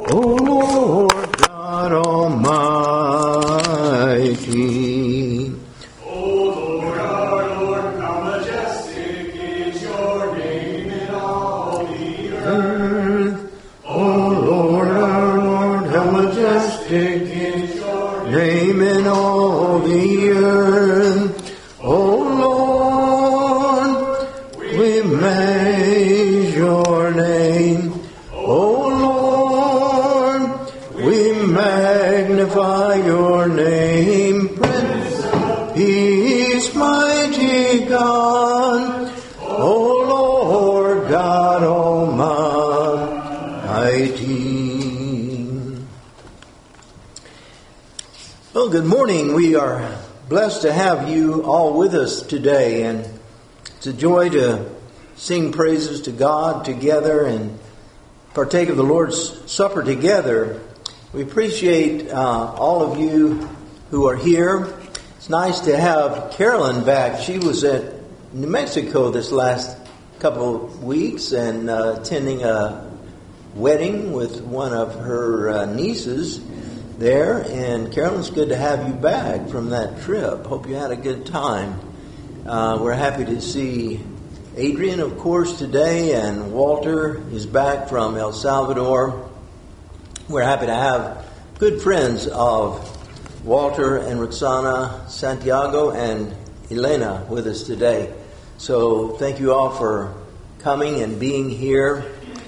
O Lord God Almighty. O Lord, our Lord, how majestic is your name in all the earth. O Lord, our Lord, how majestic is your name in all the earth. O Lord, we praise your name. O Lord, we magnify your name. Prince of Peace, mighty God. O Lord God Almighty. Well, good morning. We are blessed to have you all with us today, and it's a joy to sing praises to God together and partake of the Lord's Supper together. We appreciate all of you who are here. It's nice to have Carolyn back. She was at New Mexico this last couple of weeks and attending a wedding with one of her nieces there. And Carolyn, it's good to have you back from that trip. Hope you had a good time. We're happy to see Adrian, of course, today, and Walter is back from El Salvador. We're happy to have good friends of Walter and Roxana, Santiago, and Elena with us today. So thank you all for coming and being here.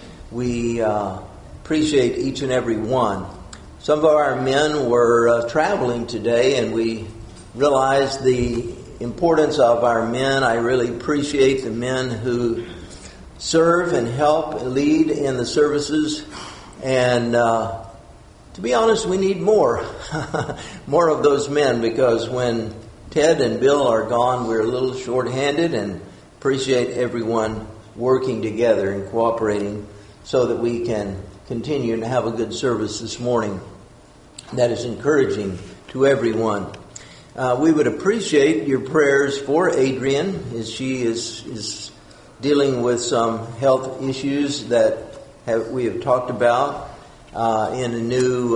We appreciate each and every one. Some of our men were traveling today, and we realized the importance of our men. I really appreciate the men who serve and help lead in the services. And to be honest, we need more. More of those men, because when Ted and Bill are gone, we're a little short-handed, and appreciate everyone working together and cooperating so that we can continue to have a good service this morning. That is encouraging to everyone. We would appreciate your prayers for Adrian as she is dealing with some health issues that we have talked about in a new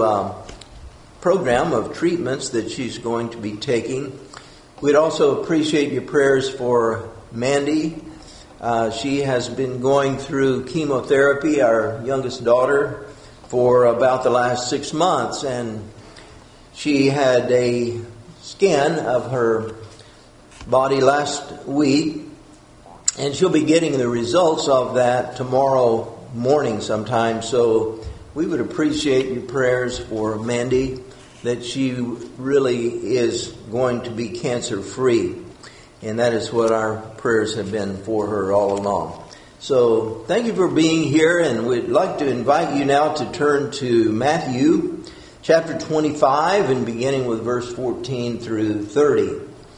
program of treatments that she's going to be taking. We'd also appreciate your prayers for Mandy. She has been going through chemotherapy, our youngest daughter, for about the last 6 months, and she had a scan of her body last week, and she'll be getting the results of that tomorrow morning sometime. So we would appreciate your prayers for Mandy, that she really is going to be cancer free, and that is what our prayers have been for her all along. So thank you for being here, and we'd like to invite you now to turn to Matthew chapter 25, and beginning with verse 14 through 30.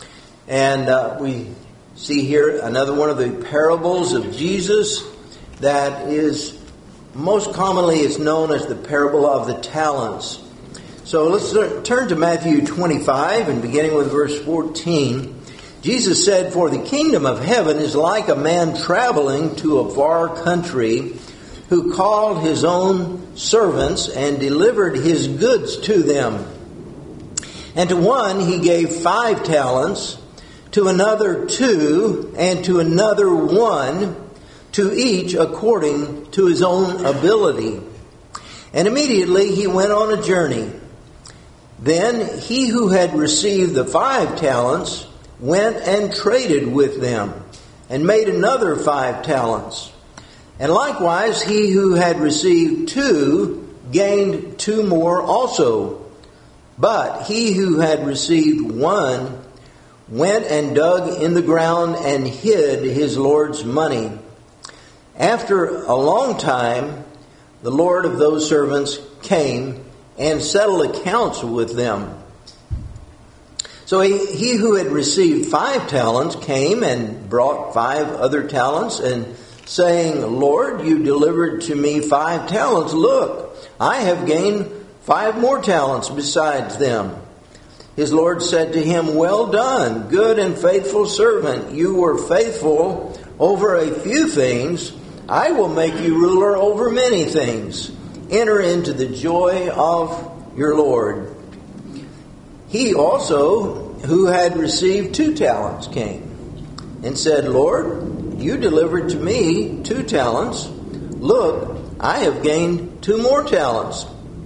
And we see here another one of the parables of Jesus that is most commonly is known as the parable of the talents. So let's turn to Matthew 25, and beginning with verse 14. Jesus said, "For the kingdom of heaven is like a man traveling to a far country, who called his own servants and delivered his goods to them. And to one he gave 5 talents, to another 2, and to another 1, to each according to his own ability. And immediately he went on a journey. Then he who had received the 5 talents went and traded with them, and made another 5 talents. And likewise, he who had received 2 gained 2 more also. But he who had received 1 went and dug in the ground and hid his Lord's money. After a long time, the Lord of those servants came and settled accounts with them. So he who had received 5 talents came and brought 5 other talents, and saying, Lord, you delivered to me 5 talents. Look, I have gained 5 more talents besides them. His Lord said to him, well done, good and faithful servant. You were faithful over a few things. I will make you ruler over many things. enter into the joy of your Lord. He also, who had received 2 talents, came and said, Lord, you delivered to me 2 talents. Look, I have gained 2 more talents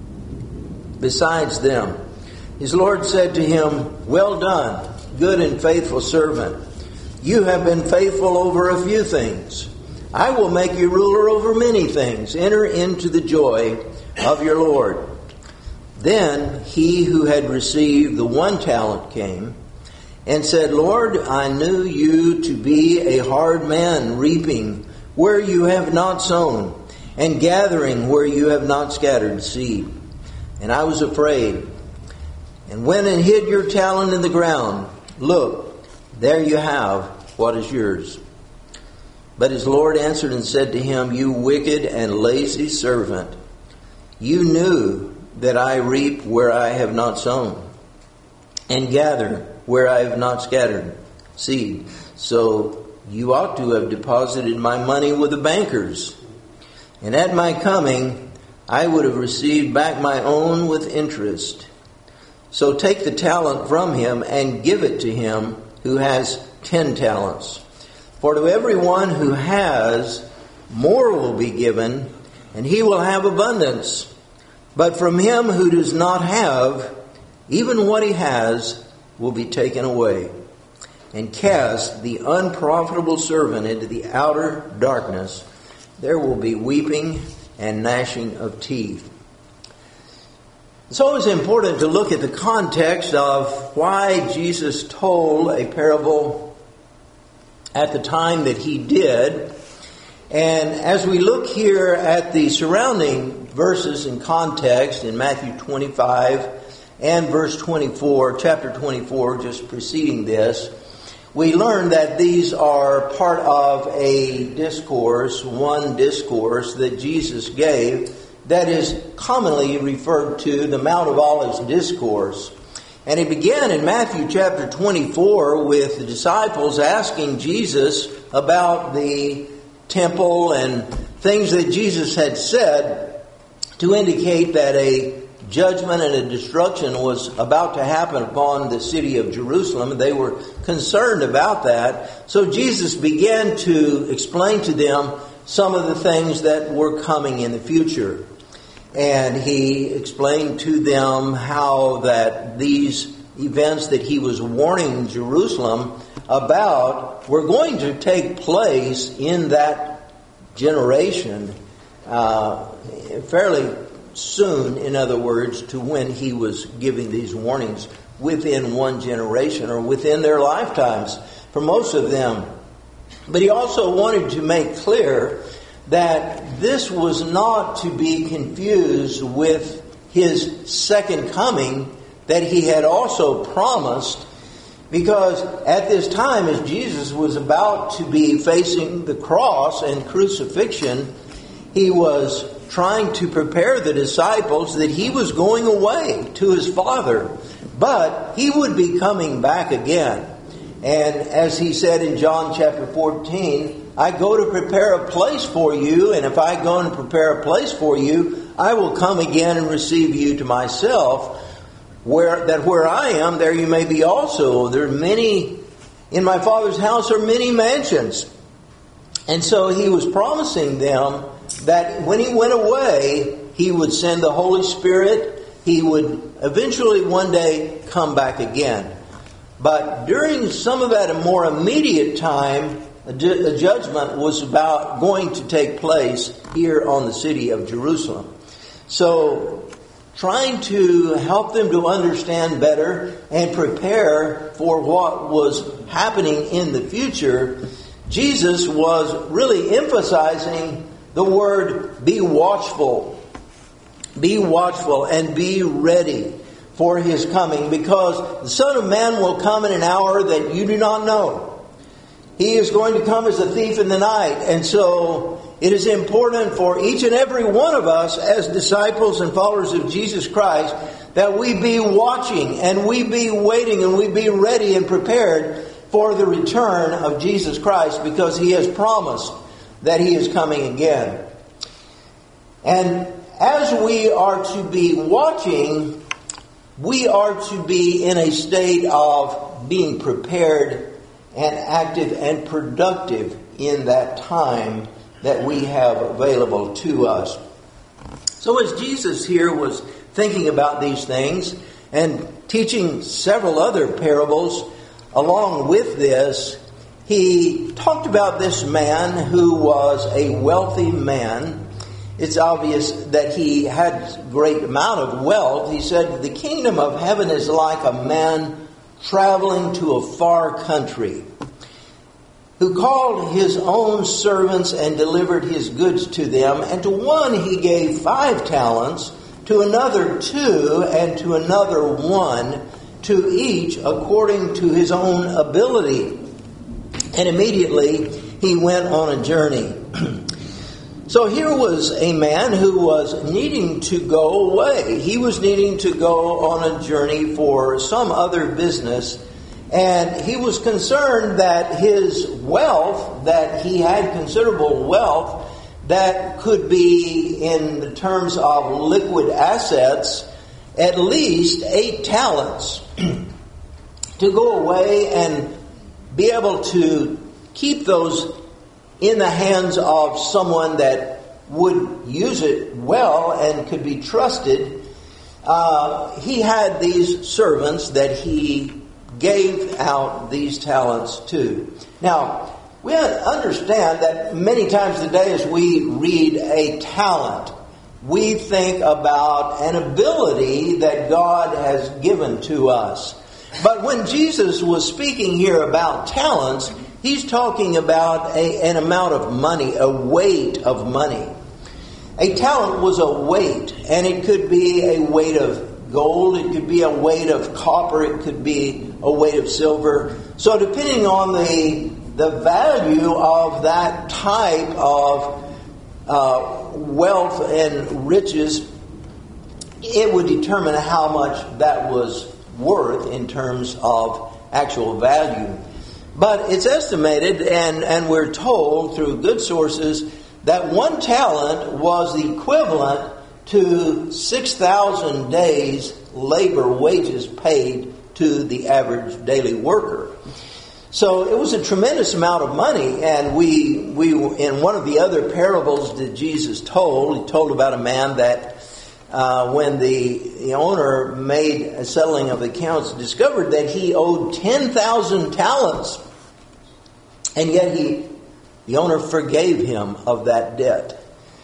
besides them. His Lord said to him, well done, good and faithful servant. You have been faithful over a few things. I will make you ruler over many things. Enter into the joy of your Lord. Then he who had received the 1 talent came and said, Lord, I knew you to be a hard man, reaping where you have not sown, and gathering where you have not scattered seed. And I was afraid, and went and hid your talent in the ground. Look, there you have what is yours. But his Lord answered and said to him, you wicked and lazy servant, you knew that I reap where I have not sown, and gather where I have not scattered seed. So you ought to have deposited my money with the bankers, and at my coming I would have received back my own with interest. So take the talent from him and give it to him who has 10 talents. For to everyone who has, more will be given, and he will have abundance. But from him who does not have, even what he has will be taken away. And cast the unprofitable servant into the outer darkness. There will be weeping and gnashing of teeth. It's always important to look at the context of why Jesus told a parable at the time that he did. And as we look here at the surrounding verses in context in Matthew 25 and verse 24, chapter 24, just preceding this, we learn that these are part of a discourse, one discourse that Jesus gave that is commonly referred to the Mount of Olives discourse. And it began in Matthew chapter 24 with the disciples asking Jesus about the temple and things that Jesus had said to indicate that a judgment and a destruction was about to happen upon the city of Jerusalem. They were concerned about that. So Jesus began to explain to them some of the things that were coming in the future. And he explained to them how that these events that he was warning Jerusalem about were going to take place in that generation fairly soon, in other words, to when he was giving these warnings within one generation or within their lifetimes for most of them. But he also wanted to make clear that this was not to be confused with his second coming that he had also promised, because at this time, as Jesus was about to be facing the cross and crucifixion, he was trying to prepare the disciples that he was going away to his Father, but he would be coming back again. And as he said in John chapter 14, I go to prepare a place for you, and if I go and prepare a place for you, I will come again and receive you to myself, where I am, there you may be also. There are many, in my Father's house are many mansions. And so he was promising them that when he went away, he would send the Holy Spirit. He would eventually one day come back again. But during some of that more immediate time, a judgment was going to take place here on the city of Jerusalem. So, trying to help them to understand better and prepare for what was happening in the future, Jesus was really emphasizing the word be watchful. Be watchful and be ready for his coming, because the Son of Man will come in an hour that you do not know. He is going to come as a thief in the night. And so it is important for each and every one of us as disciples and followers of Jesus Christ that we be watching and we be waiting and we be ready and prepared for the return of Jesus Christ, because he has promised that he is coming again. And as we are to be watching, we are to be in a state of being prepared and active and productive in that time that we have available to us. So as Jesus here was thinking about these things and teaching several other parables along with this, he talked about this man who was a wealthy man. It's obvious that he had a great amount of wealth. He said, the kingdom of heaven is like a man traveling to a far country, who called his own servants and delivered his goods to them. And to one he gave 5 talents, to another 2, and to another 1, to each according to his own ability. And immediately he went on a journey. So here was a man who was needing to go away. He was needing to go on a journey for some other business. And he was concerned that his wealth, that he had considerable wealth, that could be, in the terms of liquid assets, at least 8 talents, to go away and be able to keep those in the hands of someone that would use it well and could be trusted. He had these servants that he gave out these talents to. Now, we understand that many times today as we read a talent, we think about an ability that God has given to us. But when Jesus was speaking here about talents, he's talking about an amount of money, a weight of money. A talent was a weight, and it could be a weight of gold, it could be a weight of copper, it could be a weight of silver. So depending on the value of that type of wealth and riches, it would determine how much that was worth in terms of actual value. But it's estimated, and we're told through good sources, that 1 talent was the equivalent to 6,000 days labor wages paid to the average daily worker. So it was a tremendous amount of money, and we in one of the other parables that Jesus told, he told about a man that when the owner made a settling of accounts, discovered that he owed 10,000 talents, and yet the owner forgave him of that debt.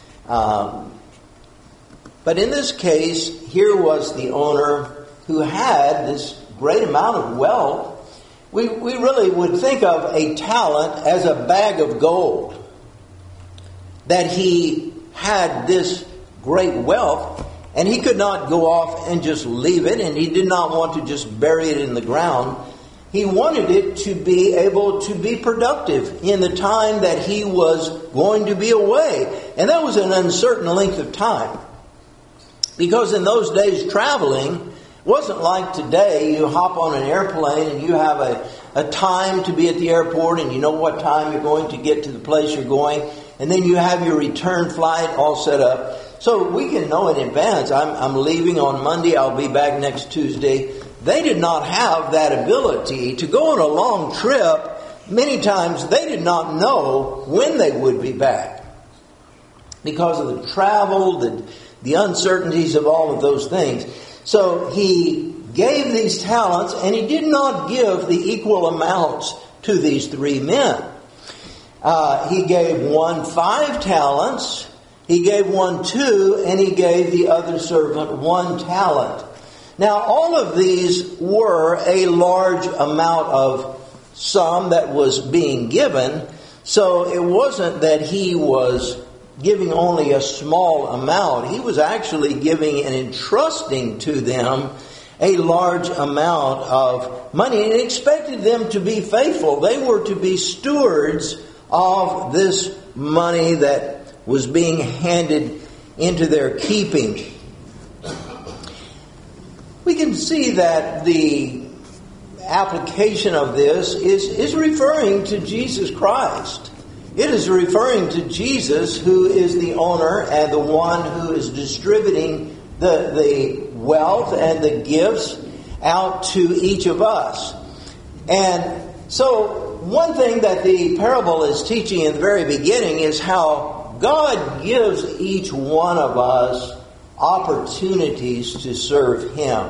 But in this case, here was the owner who had this great amount of wealth. We really would think of a talent as a bag of gold. That he had this great wealth, and he could not go off and just leave it, and he did not want to just bury it in the ground. He wanted it to be able to be productive in the time that he was going to be away. And that was an uncertain length of time. Because in those days, traveling wasn't like today. You hop on an airplane and you have a time to be at the airport, and you know what time you're going to get to the place you're going. And then you have your return flight all set up. So we can know in advance, I'm leaving on Monday, I'll be back next Tuesday. They did not have that ability to go on a long trip. Many times they did not know when they would be back because of the travel, the uncertainties of all of those things. So he gave these talents, and he did not give the equal amounts to these 3 men. He gave one 5 talents, he gave one 2, and he gave the other servant 1 talent. Now, all of these were a large amount of sum that was being given, so it wasn't that he was giving only a small amount. He was actually giving and entrusting to them a large amount of money, and expected them to be faithful. They were to be stewards of this money that was being handed into their keeping. We can see that the application of this is referring to Jesus Christ. It is referring to Jesus, who is the owner and the one who is distributing the wealth and the gifts out to each of us. And so one thing that the parable is teaching in the very beginning is how God gives each one of us opportunities to serve Him.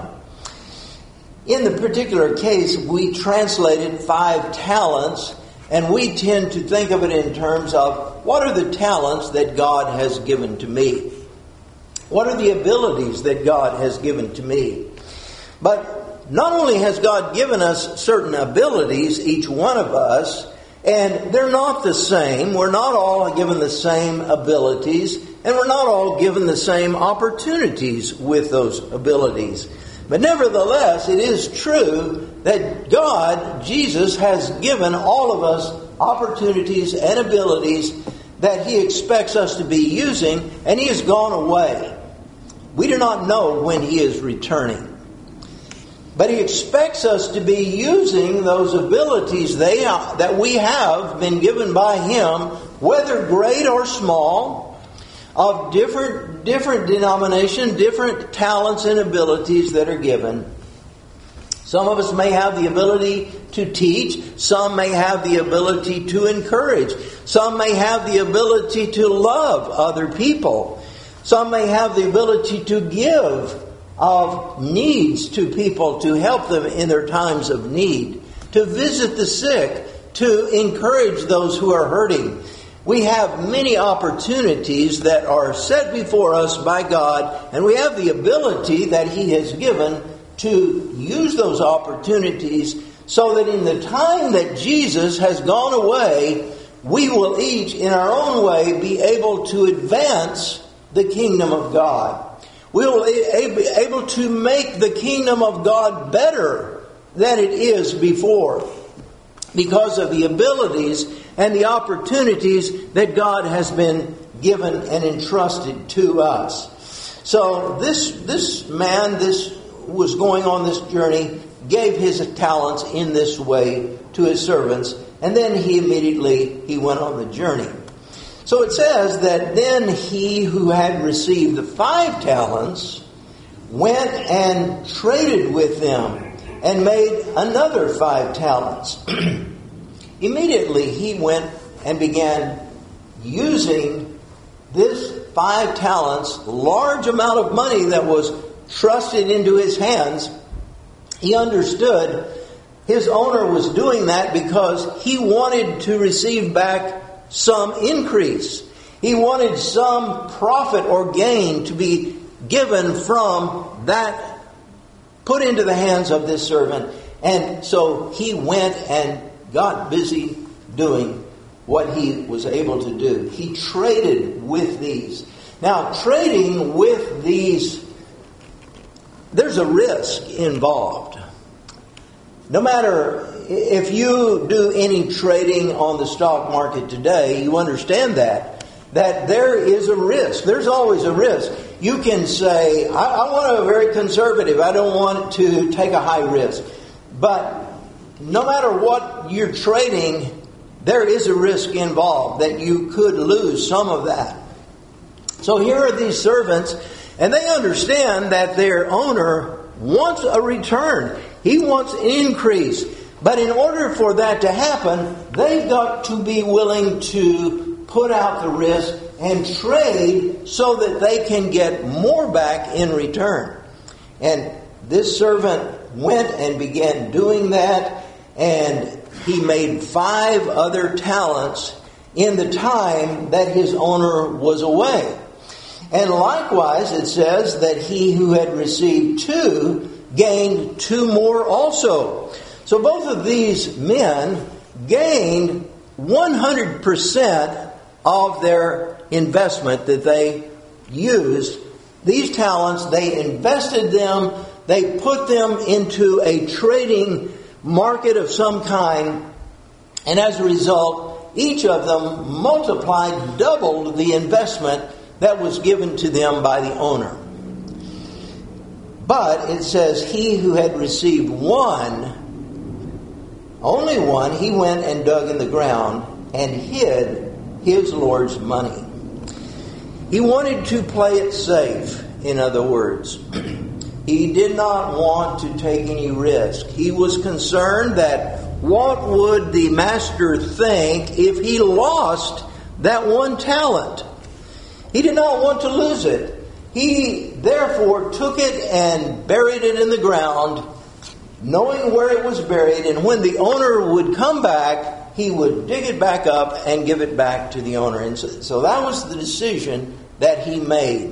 In the particular case, we translated 5 talents, and we tend to think of it in terms of what are the talents that God has given to me? What are the abilities that God has given to me? But not only has God given us certain abilities, each one of us, and they're not the same. We're not all given the same abilities, and we're not all given the same opportunities with those abilities. But nevertheless, it is true that God, Jesus, has given all of us opportunities and abilities that He expects us to be using, and He has gone away. We do not know when He is returning. But He expects us to be using those abilities that we have been given by Him, whether great or small, of different denomination, different talents and abilities that are given. Some of us may have the ability to teach. Some may have the ability to encourage. Some may have the ability to love other people. Some may have the ability to give of needs to people, to help them in their times of need, to visit the sick, to encourage those who are hurting. We have many opportunities that are set before us by God, and we have the ability that He has given to use those opportunities so that in the time that Jesus has gone away, we will each in our own way be able to advance the kingdom of God. We will be able to make the kingdom of God better than it is before because of the abilities and the opportunities that God has been given and entrusted to us. So this man, was going on this journey, gave his talents in this way to his servants, and then he went on the journey. So it says that then he who had received the 5 talents went and traded with them and made another 5 talents. Immediately he went and began using this 5 talents, large amount of money that was trusted into his hands. He understood his owner was doing that because he wanted to receive back some increase. He wanted some profit or gain to be given from that put into the hands of this servant. And so he went and got busy doing what he was able to do. He traded with these. Now, trading with these, there's a risk involved. No matter if you do any trading on the stock market today, you understand that there is a risk. There's always a risk. You can say, I want to be very conservative. I don't want to take a high risk. But no matter what you're trading, there is a risk involved that you could lose some of that. So here are these servants, and they understand that their owner wants a return. He wants increase. But in order for that to happen, they've got to be willing to put out the risk and trade so that they can get more back in return. And this servant went and began doing that, and he made 5 other talents in the time that his owner was away. And likewise, it says that he who had received 2 gained 2 more also. So both of these men gained 100% of their investment that they used. These talents, they invested them, they put them into a trading market of some kind, and as a result, each of them multiplied, doubled the investment that was given to them by the owner. But it says he who had received 1, only 1, he went and dug in the ground and hid his Lord's money. He wanted to play it safe, in other words. He did not want to take any risk. He was concerned that what would the master think if he lost that one talent? He did not want to lose it. He therefore took it and buried it in the ground, knowing where it was buried, and when the owner would come back, he would dig it back up and give it back to the owner. And so that was the decision that he made.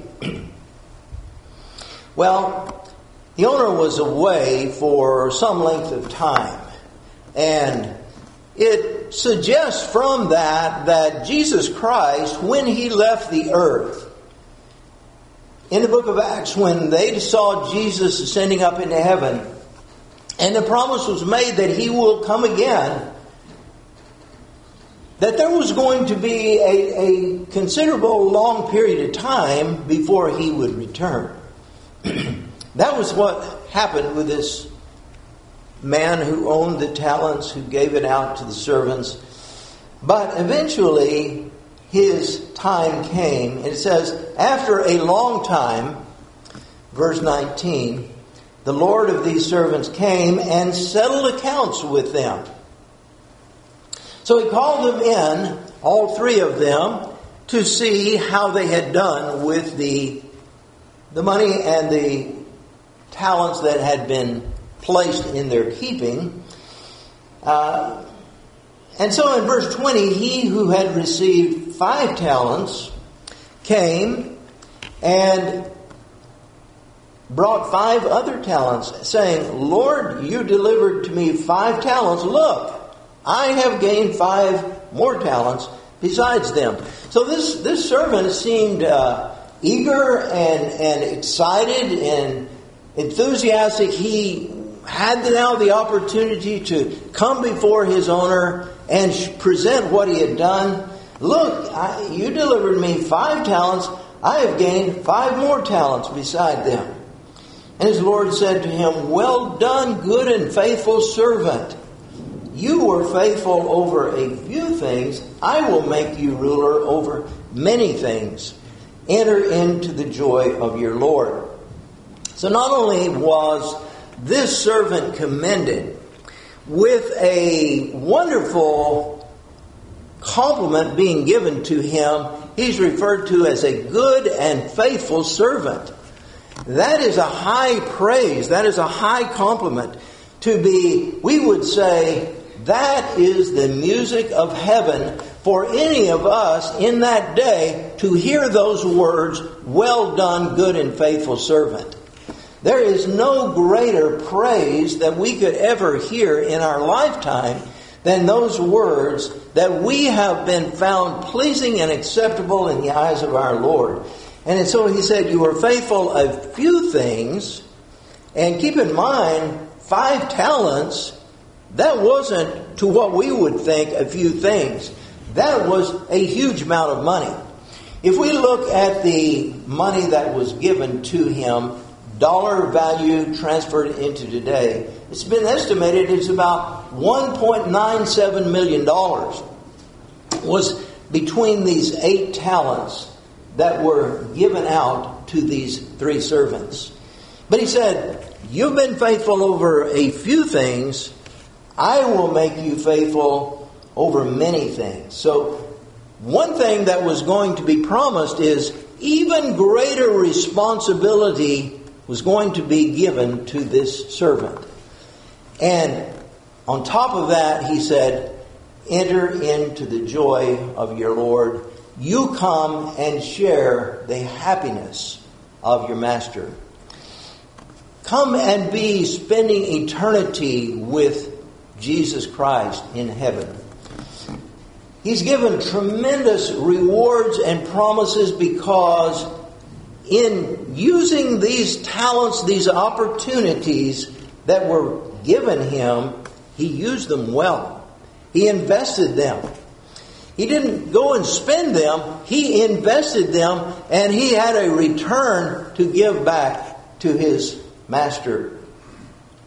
Well, the owner was away for some length of time. And it suggests from that Jesus Christ, when he left the earth, in the book of Acts, when they saw Jesus ascending up into heaven, and the promise was made that he will come again, that there was going to be a considerable long period of time before he would return. That was what happened with this man who owned the talents, who gave it out to the servants. But eventually his time came. And it says, after a long time, verse 19, the Lord of these servants came and settled accounts with them. So he called them in, all three of them, to see how they had done with the money and the talents that had been placed in their keeping. And so in verse 20, he who had received 5 talents came and brought 5 other talents, saying, Lord, you delivered to me 5 talents. Look, I have gained 5 more talents besides them. So this servant seemed eager and excited and enthusiastic. He had now the opportunity to come before his owner and present what he had done. Look, you delivered me 5 talents. I have gained 5 more talents beside them. And his Lord said to him, well done, good and faithful servant. You were faithful over a few things. I will make you ruler over many things. Enter into the joy of your Lord. So not only was this servant commended with a wonderful compliment being given to him, he's referred to as a good and faithful servant. That is a high praise. That is a high compliment. To be, we would say, that is the music of heaven for any of us in that day to hear those words, well done, good and faithful servant. There is no greater praise that we could ever hear in our lifetime than those words that we have been found pleasing and acceptable in the eyes of our Lord. And so he said, you were faithful a few things. And keep in mind, 5 talents, that wasn't to what we would think a few things. That was a huge amount of money. If we look at the money that was given to him, dollar value transferred into today, it's been estimated it's about $1.97 million was between these 8 talents that were given out to these 3 servants. But he said, you've been faithful over a few things. I will make you faithful over many things. So one thing that was going to be promised is even greater responsibility was going to be given to this servant. And on top of that, he said, enter into the joy of your Lord. You come and share the happiness of your master. Come and be spending eternity with Jesus Christ in heaven. He's given tremendous rewards and promises because in using these talents, these opportunities that were given him, he used them well. He invested them. He didn't go and spend them. He invested them, and he had a return to give back to his master.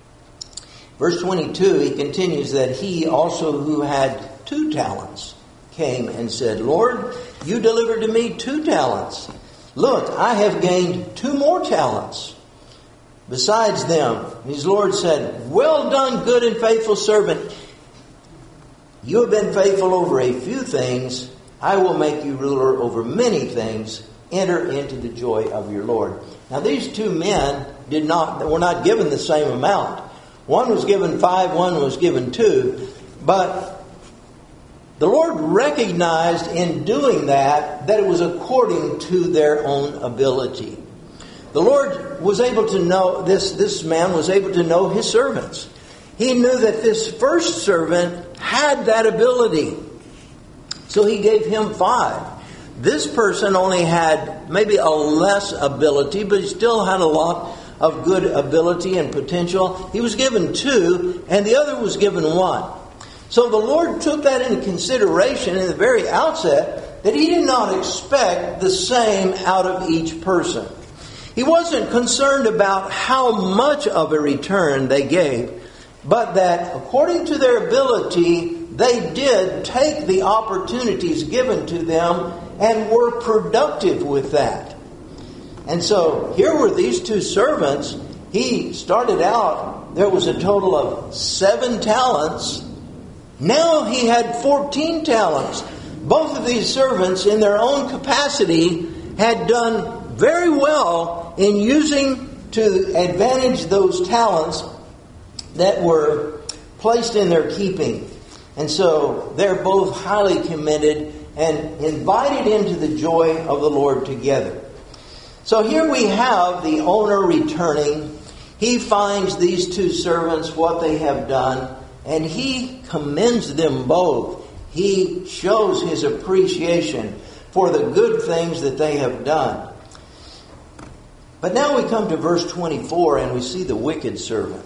Verse 22, he continues that he also who had 2 talents came and said, Lord, you delivered to me 2 talents. Look, I have gained 2 more talents besides them. His Lord said, well done, good and faithful servant. You have been faithful over a few things. I will make you ruler over many things. Enter into the joy of your Lord. Now these 2 men were not given the same amount. One was given 5, one was given 2. But the Lord recognized in doing that it was according to their own ability. The Lord was able to know, this man was able to know his servants. He knew that this first servant had that ability. So he gave him 5. This person only had maybe a less ability, but he still had a lot of good ability and potential. He was given 2, and the other was given 1. So the Lord took that into consideration in the very outset, that He did not expect the same out of each person. He wasn't concerned about how much of a return they gave, but that according to their ability, they did take the opportunities given to them and were productive with that. And so here were these 2 servants. He started out, there was a total of 7 talents. Now he had 14 talents. Both of these servants, in their own capacity, had done very well in using to advantage those talents that were placed in their keeping. And so they're both highly commended and invited into the joy of the Lord together. So here we have the owner returning. He finds these 2 servants, what they have done, and he commends them both. He shows his appreciation for the good things that they have done. But now we come to verse 24 and we see the wicked servant.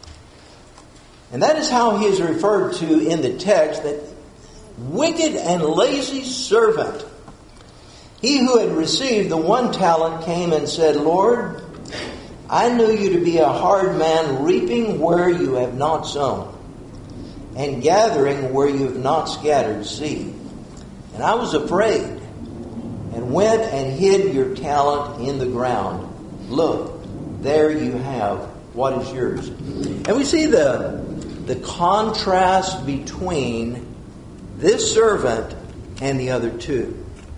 And that is how he is referred to in the text, that wicked and lazy servant. He who had received the 1 talent came and said, Lord, I knew you to be a hard man, reaping where you have not sown, and gathering where you have not scattered seed. And I was afraid, and went and hid your talent in the ground. Look, there you have what is yours. And we see the contrast between this servant and the other 2.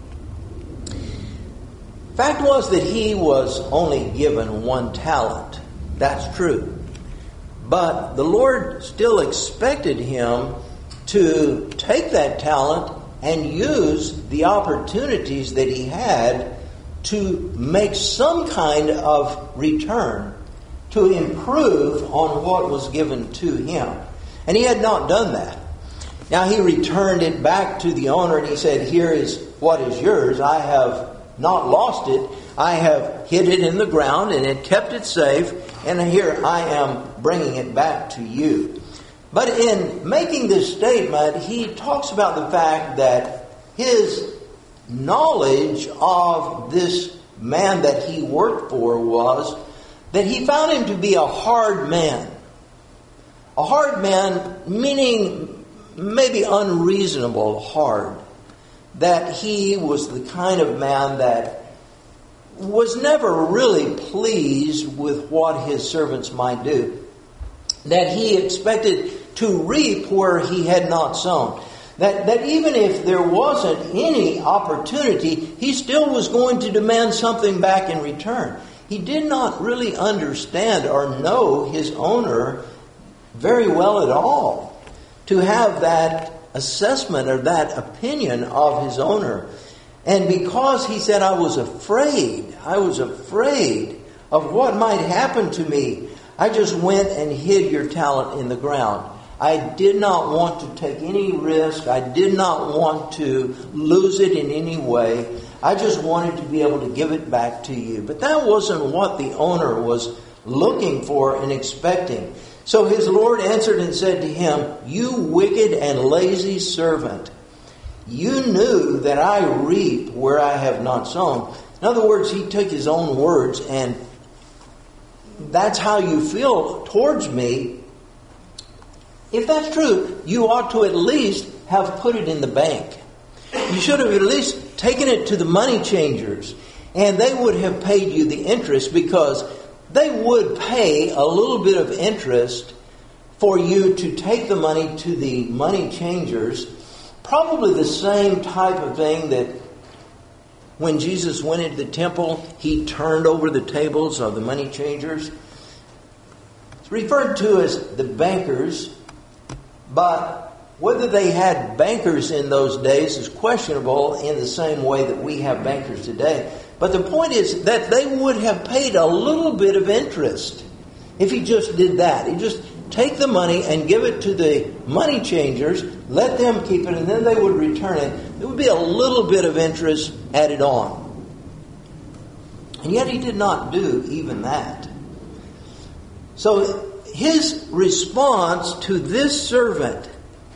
Fact was that he was only given 1 talent. That's true. But the Lord still expected him to take that talent and use the opportunities that he had to make some kind of return, to improve on what was given to him. And he had not done that. Now he returned it back to the owner and he said, here is what is yours. I have not lost it. I have hid it in the ground and it kept it safe. And here I am bringing it back to you. But in making this statement, he talks about the fact that his knowledge of this man that he worked for was that he found him to be a hard man. A hard man, meaning maybe unreasonable hard. That he was the kind of man that was never really pleased with what his servants might do. That he expected to reap where he had not sown. That even if there wasn't any opportunity, he still was going to demand something back in return. He did not really understand or know his owner very well at all to have that assessment or that opinion of his owner. And because he said, I was afraid of what might happen to me, I just went and hid your talent in the ground. I did not want to take any risk. I did not want to lose it in any way. I just wanted to be able to give it back to you. But that wasn't what the owner was looking for and expecting. So his Lord answered and said to him, you wicked and lazy servant, you knew that I reap where I have not sown. In other words, he took his own words, and that's how you feel towards me. If that's true, you ought to at least have put it in the bank. you should have at least taken it to the money changers, and they would have paid you the interest, because they would pay a little bit of interest for you to take the money to the money changers. Probably the same type of thing that when Jesus went into the temple, he turned over the tables of the money changers. It's referred to as the bankers, but whether they had bankers in those days is questionable in the same way that we have bankers today. But the point is that they would have paid a little bit of interest if he just did that. He just take the money and give it to the money changers, let them keep it, and then they would return it. There would be a little bit of interest added on. And yet he did not do even that. So his response to this servant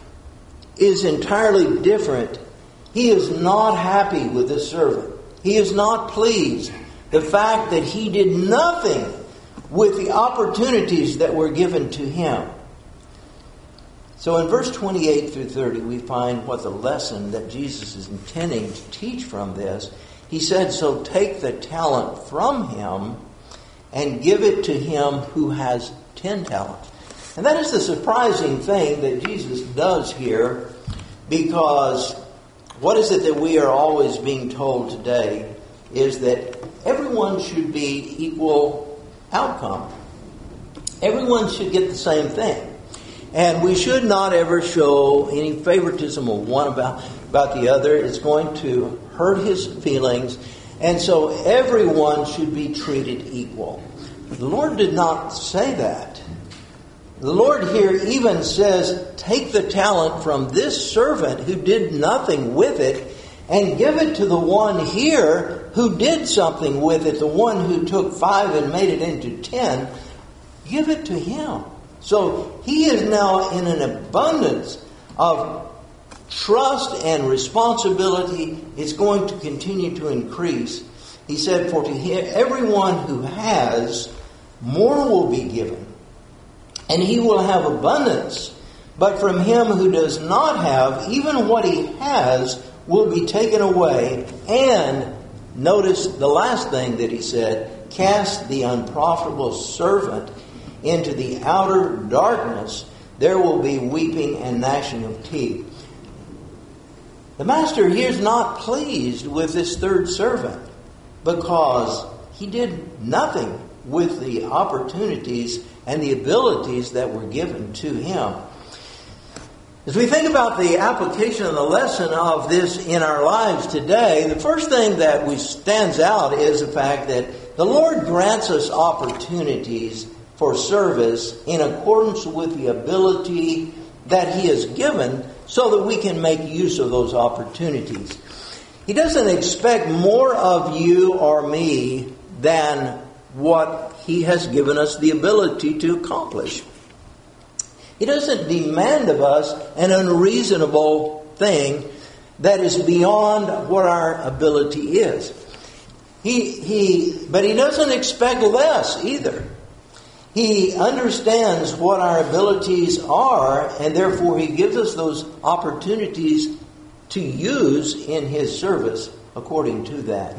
is entirely different. He is not happy with this servant. He is not pleased. The fact that he did nothing with the opportunities that were given to him. So in verse 28 through 30, we find what the lesson that Jesus is intending to teach from this. He said, so take the talent from him and give it to him who has 10 talents. And that is the surprising thing that Jesus does here, because what is it that we are always being told today is that everyone should be equal outcome. Everyone should get the same thing. And we should not ever show any favoritism of one about the other. It's going to hurt his feelings. And so everyone should be treated equal. The Lord did not say that. The Lord here even says, take the talent from this servant who did nothing with it and give it to the one here who did something with it, the one who took 5 and made it into 10. Give it to him. So he is now in an abundance of trust and responsibility. It's going to continue to increase. He said, for to everyone who has, more will be given, and he will have abundance. But from him who does not have, even what he has will be taken away. And notice the last thing that he said, cast the unprofitable servant into the outer darkness. There will be weeping and gnashing of teeth. The master here is not pleased with this third servant because he did nothing with the opportunities and the abilities that were given to him. As we think about the application of the lesson of this in our lives today, the first thing that stands out is the fact that the Lord grants us opportunities for service in accordance with the ability that he has given so that we can make use of those opportunities. He doesn't expect more of you or me than what he has given us the ability to accomplish. He doesn't demand of us an unreasonable thing that is beyond what our ability is. But he doesn't expect less either. He understands what our abilities are, and therefore he gives us those opportunities to use in his service according to that.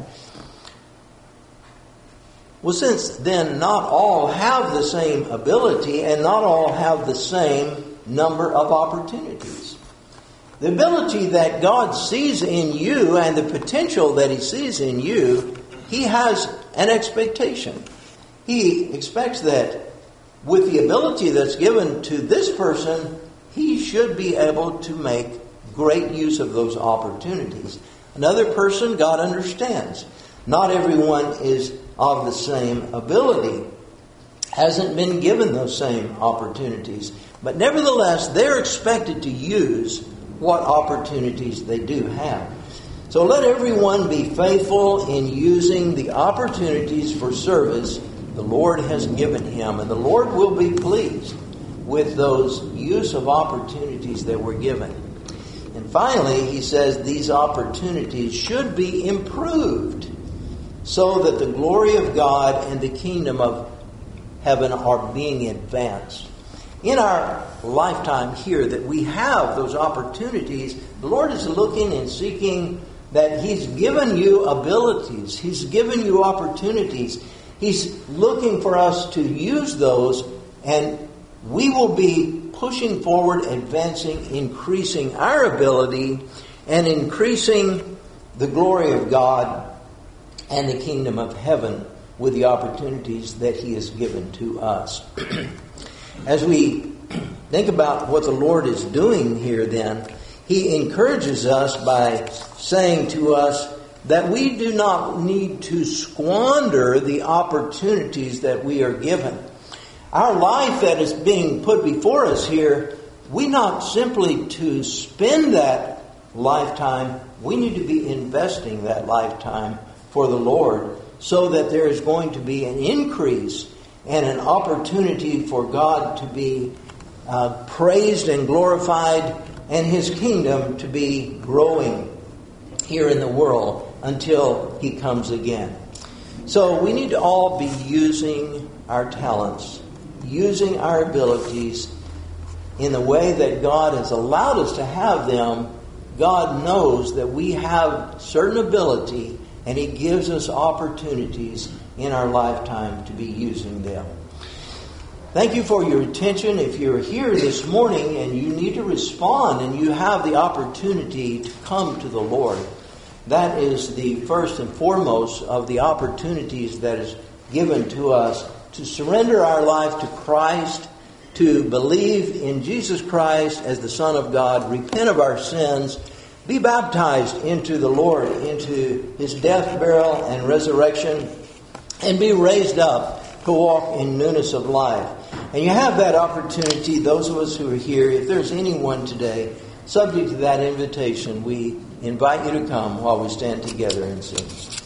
Well, since then not all have the same ability and not all have the same number of opportunities. The ability that God sees in you and the potential that he sees in you, he has an expectation. He expects that with the ability that's given to this person, he should be able to make great use of those opportunities. Another person, God understands. Not everyone is of the same ability, hasn't been given those same opportunities. But nevertheless, they're expected to use what opportunities they do have. So let everyone be faithful in using the opportunities for service the Lord has given him. And the Lord will be pleased with those use of opportunities that were given. And finally, he says these opportunities should be improved so that the glory of God and the kingdom of heaven are being advanced. in our lifetime here that we have those opportunities, the Lord is looking and seeking that He's given you abilities. He's given you opportunities. He's looking for us to use those, and we will be pushing forward, advancing, increasing our ability, and increasing the glory of God and the kingdom of heaven with the opportunities that He has given to us. As we think about what the Lord is doing here then, He encourages us by saying to us that we do not need to squander the opportunities that we are given. Our life that is being put before us here, we not simply to spend that lifetime, we need to be investing that lifetime for the Lord so that there is going to be an increase and an opportunity for God to be praised and glorified and His kingdom to be growing here in the world until He comes again. So we need to all be using our talents, using our abilities in the way that God has allowed us to have them. God knows that we have certain ability, and He gives us opportunities in our lifetime to be using them. Thank you for your attention. If you're here this morning and you need to respond and you have the opportunity to come to the Lord, that is the first and foremost of the opportunities that is given to us to surrender our life to Christ, to believe in Jesus Christ as the Son of God, repent of our sins, be baptized into the Lord, into His death, burial, and resurrection, and be raised up to walk in newness of life. And you have that opportunity, those of us who are here, if there's anyone today subject to that invitation, we invite you to come while we stand together and sing.